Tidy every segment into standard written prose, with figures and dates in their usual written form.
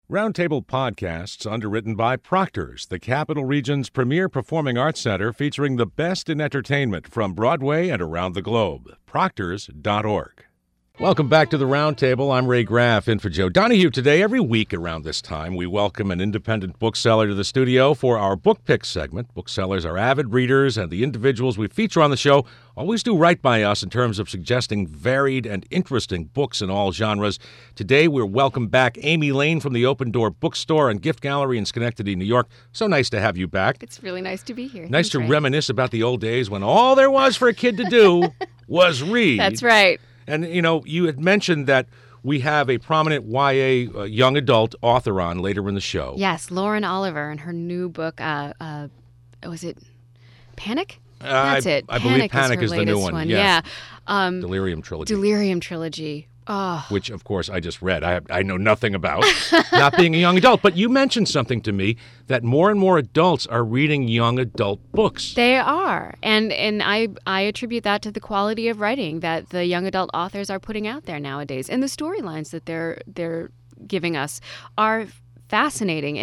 Roundtable Podcasts, underwritten by Proctor's, the Capital Region's premier performing arts center featuring the best in entertainment from Broadway and around the globe. Proctors.org. Welcome back to the Roundtable. I'm Ray Graff, in for Joe Donahue. Today, every week around this time, we welcome an independent bookseller to the studio for our Book Pick segment. Booksellers are avid readers, and the individuals we feature on the show always do right by us in terms of suggesting varied and interesting books in all genres. Today, we're welcome back Amy Lane from the Open Door Bookstore and Gift Gallery in Schenectady, New York. So nice to have you back. It's really nice to be here. Nice to reminisce about the old days when all there was for a kid to do was read. That's right. And, you know, you had mentioned that we have a prominent YA young adult author on later in the show. Yes, Lauren Oliver and her new book, was it Panic? That's it. I believe Panic is the new one. Yes. Yeah. Delirium Trilogy. Delirium Trilogy. Oh. Which, of course, I just read. I know nothing about, not being a young adult. But you mentioned something to me that more and more adults are reading young adult books. They are. And I attribute that to the quality of writing that the young adult authors are putting out there nowadays. And the storylines that they're giving us are fascinating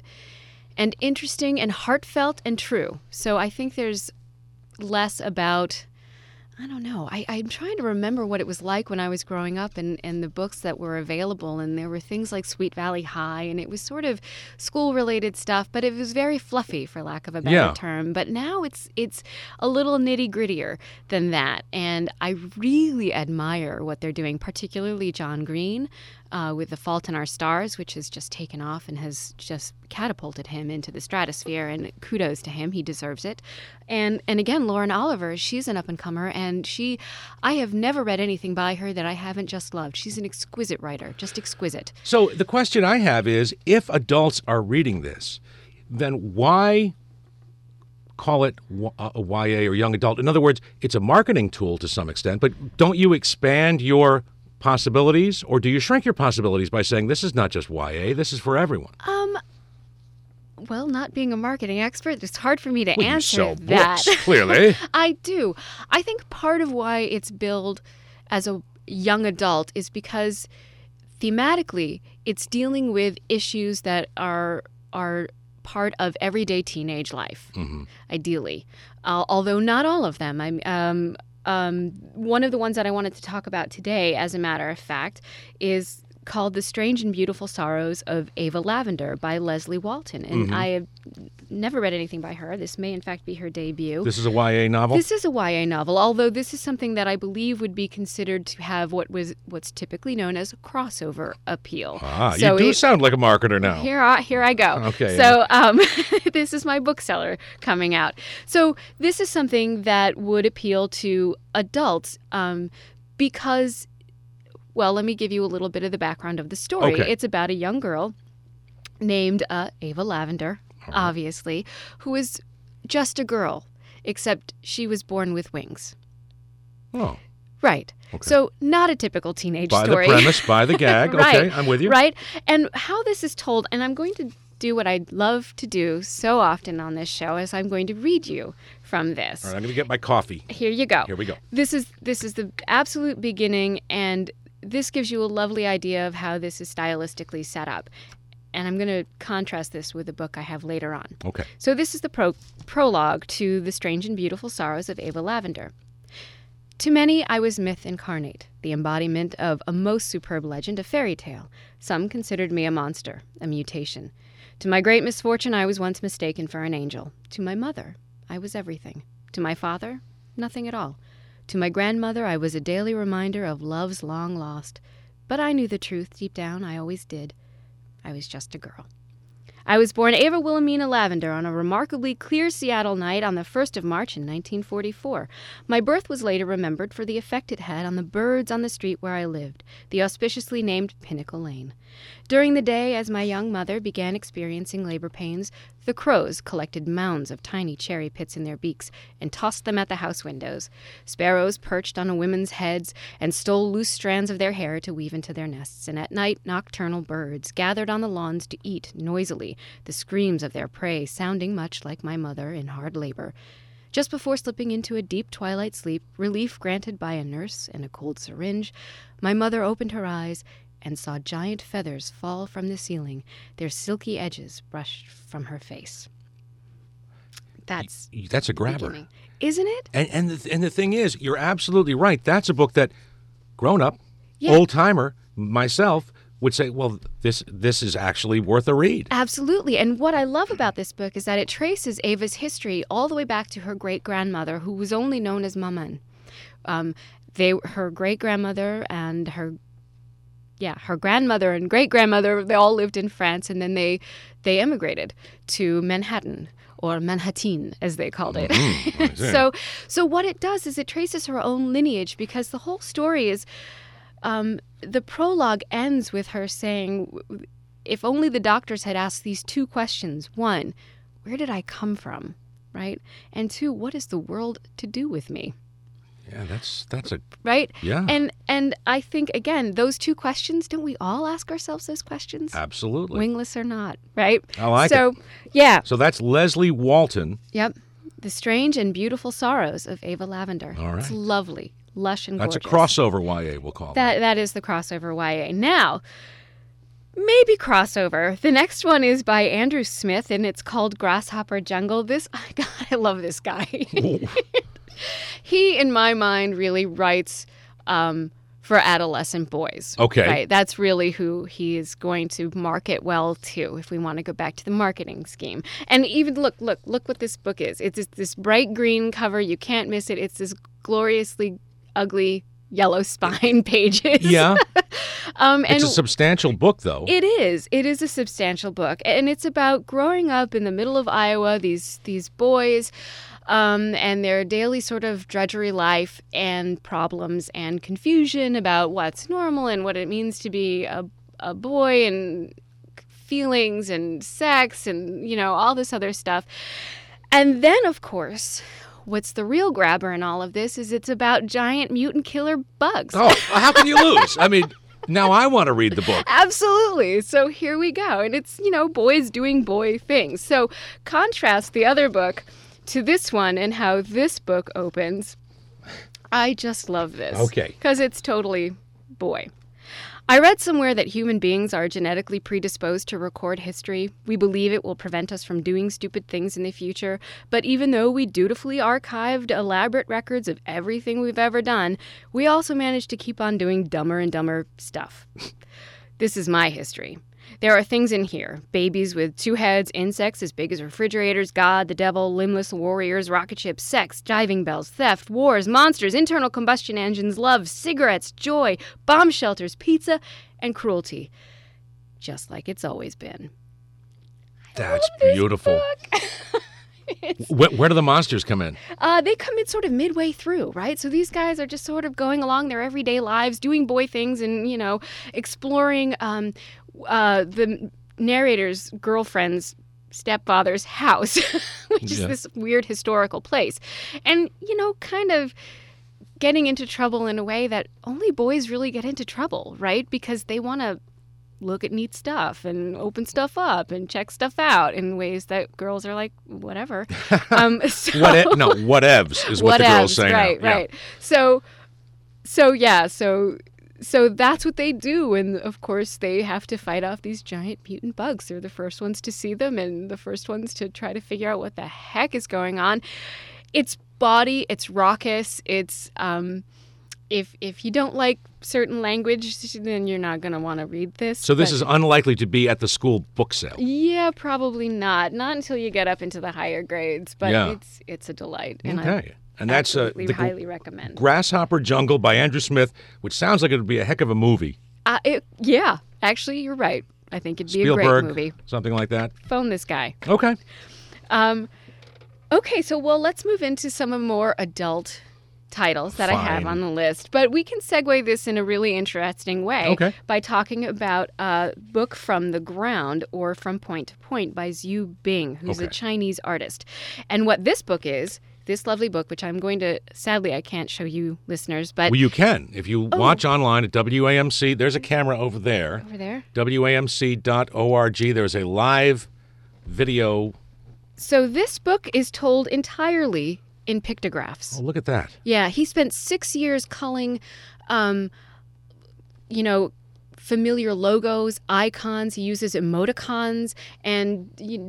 and interesting and heartfelt and true. So I think there's less about... I don't know. I'm trying to remember what it was like when I was growing up and the books that were available. And there were things like Sweet Valley High, and it was sort of school-related stuff, but it was very fluffy, for lack of a better term. But now it's a little nitty-grittier than that. And I really admire what they're doing, particularly John Green with The Fault in Our Stars, which has just taken off and has just catapulted him into the stratosphere. And kudos to him. He deserves it. And again, Lauren Oliver, she's an up-and-comer, and I have never read anything by her that I haven't just loved. She's an exquisite writer, just exquisite. So the question I have is, if adults are reading this, then why call it a YA or young adult? In other words, it's a marketing tool to some extent, but don't you expand your possibilities, or do you shrink your possibilities by saying this is not just YA, this is for everyone? Well, not being a marketing expert, it's hard for me to answer you sell that. Books, clearly. I do. I think part of why it's billed as a young adult is because thematically it's dealing with issues that are part of everyday teenage life, ideally. Although not all of them. One of the ones that I wanted to talk about today, as a matter of fact, is called The Strange and Beautiful Sorrows of Ava Lavender by Leslie Walton. And I have never read anything by her. This may, in fact, be her debut. This is a YA novel? This is a YA novel, although this is something that I believe would be considered to have what's typically known as crossover appeal. So you do sound like a marketer now. Here I go. Okay. So this is my bookseller coming out. So this is something that would appeal to adults because... Well, let me give you a little bit of the background of the story. Okay. It's about a young girl named Ava Lavender, obviously, who is just a girl, except she was born with wings. Oh. Right. Okay. So not a typical teenage By story. the premise, by the gag. Right. Okay, I'm with you. Right. And how this is told, and I'm going to do what I love to do so often on this show, is I'm going to read you from this. All right, I'm going to get my coffee. Here you go. Here we go. This is the absolute beginning, and this gives you a lovely idea of how this is stylistically set up. And I'm going to contrast this with the book I have later on. Okay. So this is the prologue to The Strange and Beautiful Sorrows of Ava Lavender. To many, I was myth incarnate, the embodiment of a most superb legend, a fairy tale. Some considered me a monster, a mutation. To my great misfortune, I was once mistaken for an angel. To my mother, I was everything. To my father, nothing at all. To my grandmother, I was a daily reminder of love's long lost. But I knew the truth deep down, I always did. I was just a girl. I was born Ava Wilhelmina Lavender on a remarkably clear Seattle night on the 1st of March in 1944. My birth was later remembered for the effect it had on the birds on the street where I lived, the auspiciously named Pinnacle Lane. During the day, as my young mother began experiencing labor pains, the crows collected mounds of tiny cherry pits in their beaks and tossed them at the house windows. Sparrows perched on women's heads and stole loose strands of their hair to weave into their nests, and at night nocturnal birds gathered on the lawns to eat noisily, the screams of their prey sounding much like my mother in hard labor. Just before slipping into a deep twilight sleep, relief granted by a nurse and a cold syringe, my mother opened her eyes and saw giant feathers fall from the ceiling, their silky edges brushed from her face. That's a grabber. beginning. Isn't it? And the thing is, you're absolutely right. That's a book that grown-up, Yeah. old-timer, myself, would say, well, this is actually worth a read. Absolutely. And what I love about this book is that it traces Ava's history all the way back to her great-grandmother, who was only known as Maman. Her great-grandmother and her grandmother and great-grandmother, they all lived in France, and then they immigrated to Manhattan, or Manhattan, as they called it. So what it does is it traces her own lineage, because the whole story is, the prologue ends with her saying, if only the doctors had asked these two questions. One, where did I come from, right? And two, what is the world to do with me? Yeah, that's a... Right? Yeah. And I think, again, those two questions, don't we all ask ourselves those questions? Absolutely. Wingless or not, right? I like it. So, yeah. So that's Leslie Walton. Yep. The Strange and Beautiful Sorrows of Ava Lavender. All right. It's lovely, lush and That's gorgeous. a crossover YA, we'll call it. That is the crossover YA. Now, maybe crossover. The next one is by Andrew Smith, and it's called Grasshopper Jungle. God, I love this guy. He, in my mind, really writes for adolescent boys. Okay. Right? That's really who he is going to market well to, if we want to go back to the marketing scheme. And even look what this book is. It's this bright green cover. You can't miss it. It's this gloriously ugly yellow spine pages. Yeah. And It's a substantial book, though. It is. It is a substantial book. And it's about growing up in the middle of Iowa, these boys, and their daily sort of drudgery life and problems and confusion about what's normal and what it means to be a boy, and feelings and sex and, all this other stuff. And then, of course, what's the real grabber in all of this is it's about giant mutant killer bugs. Oh, how can you lose? I mean, now I want to read the book. Absolutely. So here we go. And it's, boys doing boy things. So contrast the other book to this one and how this book opens. I just love this. Okay. Because it's totally boy. I read somewhere that human beings are genetically predisposed to record history. We believe it will prevent us from doing stupid things in the future. But even though we dutifully archived elaborate records of everything we've ever done, we also managed to keep on doing dumber and dumber stuff. This is my history. There are things in here. Babies with 2 heads, insects as big as refrigerators, God, the devil, limbless warriors, rocket ships, sex, diving bells, theft, wars, monsters, internal combustion engines, love, cigarettes, joy, bomb shelters, pizza, and cruelty. Just like it's always been. That's beautiful. Where do the monsters come in? They come in sort of midway through, right? So these guys are just sort of going along their everyday lives, doing boy things and, exploring the narrator's girlfriend's stepfather's house, which is this weird historical place. And, kind of getting into trouble in a way that only boys really get into trouble, right? Because they want to look at neat stuff and open stuff up and check stuff out in ways that girls are like, whatever. Whatevs is what the girls say right, now. Right. So that's what they do. And, of course, they have to fight off these giant mutant bugs. They're the first ones to see them and the first ones to try to figure out what the heck is going on. It's bawdy. It's raucous. It's if you don't like certain language, then you're not going to want to read this. So this is unlikely to be at the school book sale. Yeah, probably not. Not until you get up into the higher grades. But it's a delight. Okay. And that's highly recommend. Grasshopper Jungle by Andrew Smith, which sounds like it would be a heck of a movie. Yeah, actually, you're right. I think it'd be Spielberg, a great movie. Something like that. Phone this guy. Okay. Okay, so let's move into some of more adult titles that I have on the list. But we can segue this in a really interesting way by talking about Book from the Ground, or From Point to Point by Zhu Bing, who's a Chinese artist. And what this book is, this lovely book, which I'm going to, sadly, I can't show you listeners, but... Well, you can. If you watch online at WAMC, there's a camera over there. Over there? WAMC.org. There's a live video. So this book is told entirely in pictographs. Oh, look at that. Yeah, he spent 6 years culling, familiar logos, icons. He uses emoticons and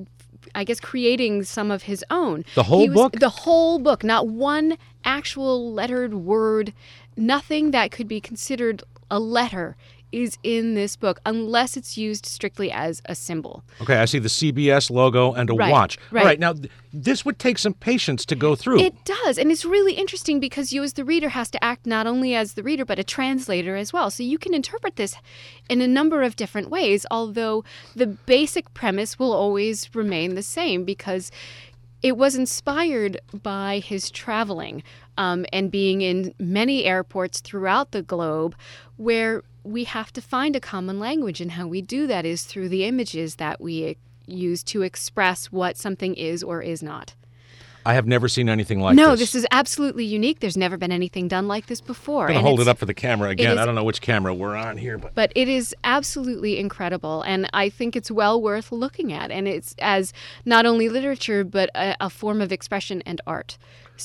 I guess creating some of his own. The whole book? The whole book. Not one actual lettered word, nothing that could be considered a letter is in this book unless it's used strictly as a symbol. Okay, I see the CBS logo and a watch. Right. All right, now this would take some patience to go through. It does, and it's really interesting because you as the reader has to act not only as the reader but a translator as well. So you can interpret this in a number of different ways, although the basic premise will always remain the same because it was inspired by his traveling and being in many airports throughout the globe where we have to find a common language, and how we do that is through the images that we use to express what something is or is not. I have never seen anything like this. No, this is absolutely unique. There's never been anything done like this before. I'm going to hold it up for the camera again. I don't know which camera we're on here. But it is absolutely incredible, and I think it's well worth looking at. And it's as not only literature, but a form of expression and art.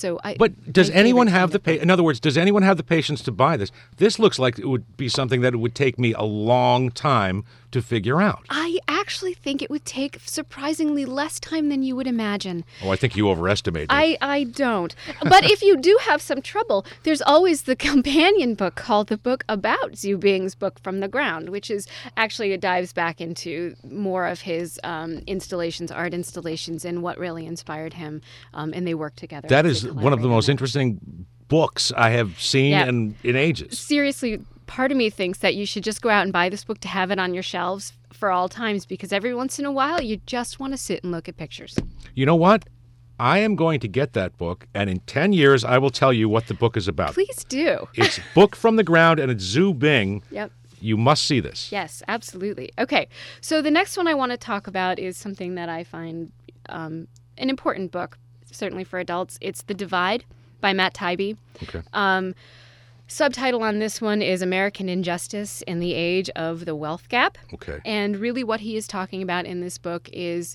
But does anyone have in other words, does anyone have the patience to buy this? This looks like it would be something that it would take me a long time to figure out. I actually think it would take surprisingly less time than you would imagine. Oh, I think you overestimate it. I don't. But if you do have some trouble, there's always the companion book called The Book About Zhu Bing's Book from the Ground, which is actually, it dives back into more of his installations, art installations, and what really inspired him. And they work together. That is one of the most interesting books I have seen in ages. Seriously, part of me thinks that you should just go out and buy this book to have it on your shelves for all times, because every once in a while you just want to sit and look at pictures. You know what? I am going to get that book, and in 10 years I will tell you what the book is about. Please do. It's Book from the Ground, and it's Zhu Bing. Yep. You must see this. Yes, absolutely. Okay, so the next one I want to talk about is something that I find an important book, certainly for adults. It's The Divide by Matt Taibbi. Okay. Subtitle on this one is American Injustice in the Age of the Wealth Gap. Okay. And really what he is talking about in this book is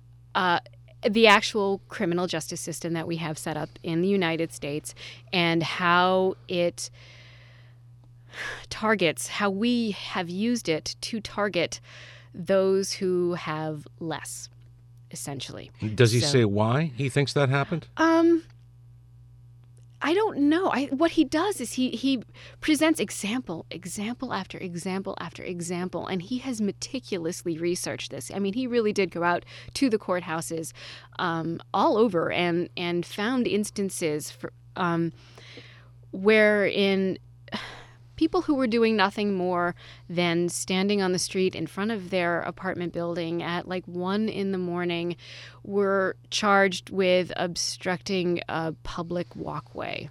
the actual criminal justice system that we have set up in the United States and how it targets, how we have used it to target those who have less, essentially. Does he say why he thinks that happened? I don't know. What he does is he presents example after example after example, and he has meticulously researched this. I mean, he really did go out to the courthouses all over and found instances for, wherein people who were doing nothing more than standing on the street in front of their apartment building at like 1 a.m. were charged with obstructing a public walkway.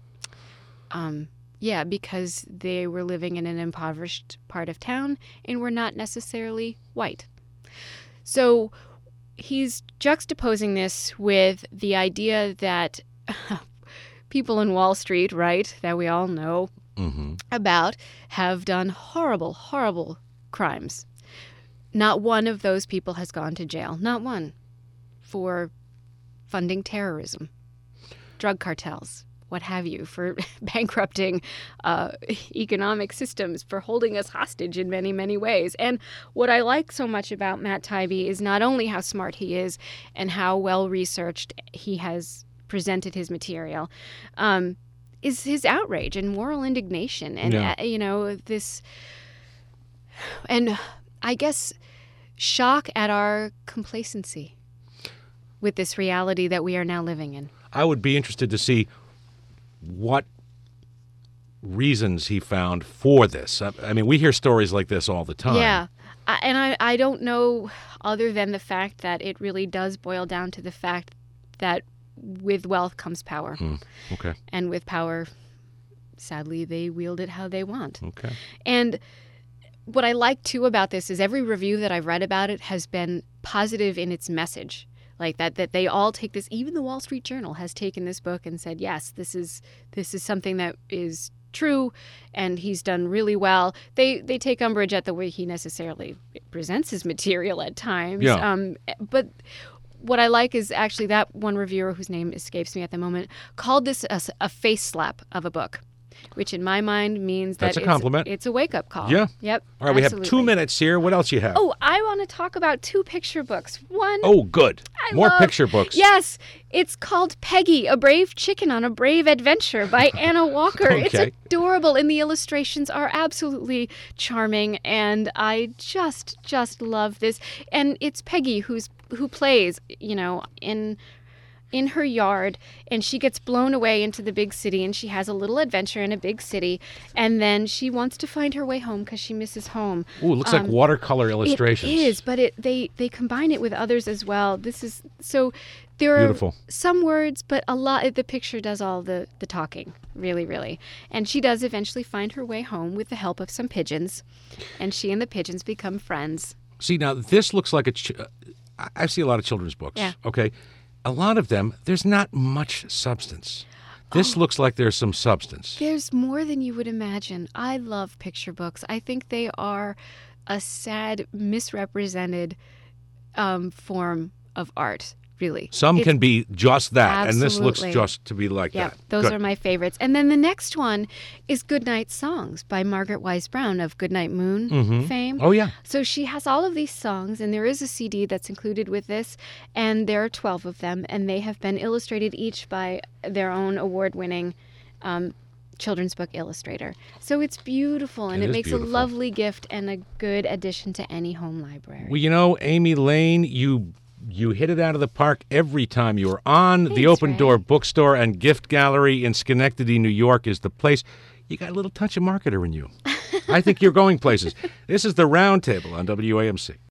Because they were living in an impoverished part of town and were not necessarily white. So he's juxtaposing this with the idea that people in Wall Street, right, that we all know, about have done horrible, horrible crimes. Not one of those people has gone to jail. Not one. For funding terrorism, drug cartels, what have you, for bankrupting economic systems, for holding us hostage in many, many ways. And what I like so much about Matt Taibbi is not only how smart he is and how well researched he has presented his material, is his outrage and moral indignation and, this, and I guess shock at our complacency with this reality that we are now living in. I would be interested to see what reasons he found for this. I mean, we hear stories like this all the time. Yeah. And I don't know, other than the fact that it really does boil down to the fact that with wealth comes power. Okay. And with power, sadly, they wield it how they want. Okay. And what I like, too, about this is every review that I've read about it has been positive in its message. Like that they all take this, even the Wall Street Journal has taken this book and said, yes, this is something that is true, and he's done really well. They take umbrage at the way he necessarily presents his material at times. Yeah. But what I like is actually that one reviewer, whose name escapes me at the moment, called this a face slap of a book. which in my mind means that That's a compliment. It's a wake-up call. Yeah. Yep. All right, we have absolutely. 2 minutes here. What else you have? Oh, I want to talk about 2 picture books. One. Oh, good. I More love- picture books. Yes, it's called Peggy, A Brave Chicken on a Brave Adventure by Anna Walker. It's Okay. adorable, and the illustrations are absolutely charming, and I just love this. And it's Peggy who plays, in her yard, and she gets blown away into the big city, and she has a little adventure in a big city, and then she wants to find her way home because she misses home. Ooh, it looks like watercolor illustrations. It is, but they combine it with others as well. This is so there Beautiful. are some words, but a lot. The picture does all the talking, really, and she does eventually find her way home with the help of some pigeons, and she and the pigeons become friends. See, now this looks like I see a lot of children's books. Yeah. Okay. A lot of them, there's not much substance. This looks like there's some substance. There's more than you would imagine. I love picture books. I think they are a sad, misrepresented form of art, really. Some can be just that, and this looks Absolutely. just to be like Yeah, that. those Good. are my favorites. And then the next one is Goodnight Songs by Margaret Wise Brown of Goodnight Moon fame. Oh, yeah. So she has all of these songs, and there is a CD that's included with this, and there are 12 of them, and they have been illustrated each by their own award-winning children's book illustrator. So it's beautiful, and It it is makes beautiful. a lovely gift and a good addition to any home library. Well, Amy Lane, you hit it out of the park every time you were on. The Thanks, Open Ray. Door Bookstore and Gift Gallery in Schenectady, New York is the place. You got a little touch of marketer in you. I think you're going places. This is the Round Table on WAMC.